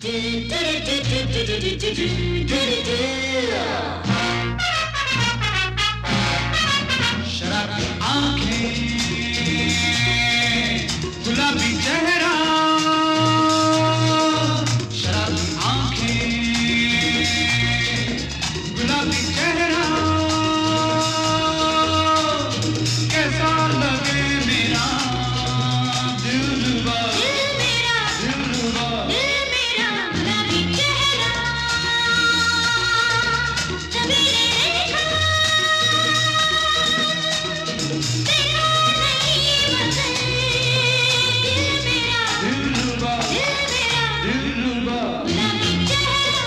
शरारती आंखें, गुलाबी चेहरा, शरारती आंखें, गुलाबी चेहरा, कैसा लगे मेरा दिलरुबा, दिलरुबा, गुलाबी चेहरा कभी देखा तेरा नहीं वतन, दिल मेरा दिलरुबा, दिलरुबा। गुलाबी चेहरा।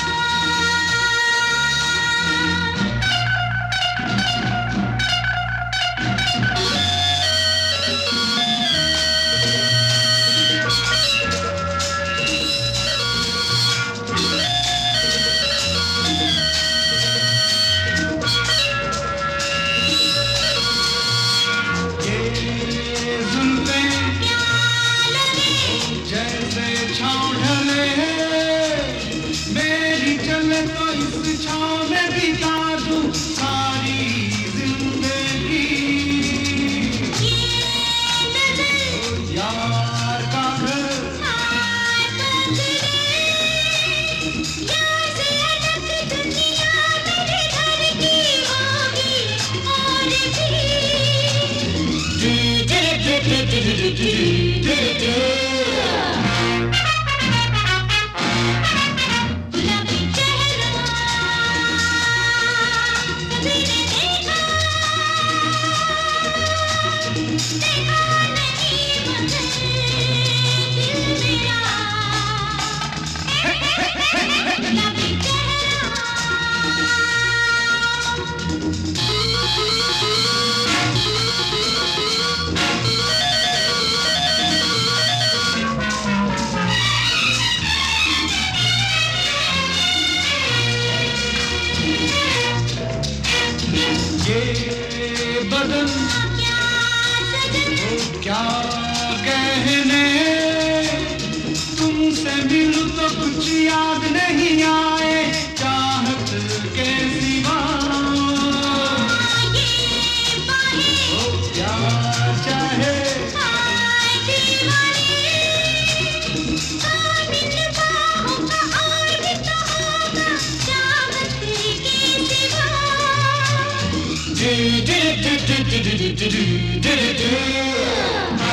जैसे छाँव ढले, मेरी चले तो इस छाँव में बिता दूं सारी जिंदगी। यार का घर, गुलाबी चेहरा कभी देखा तेरा नहीं वतन, दिल मेरा गुलाबी चेहरा। ये बदन क्या सजन हो क्या कहने, तुमसे मिलूं तो कुछ याद नहीं आए चाहत के सिवा। ये बाहें हो क्या चाहे, दीवानी, इन बाहों का और भी तो होगा चाहत के सिवा। दे दे दे दे दे दे दे दे दे दे।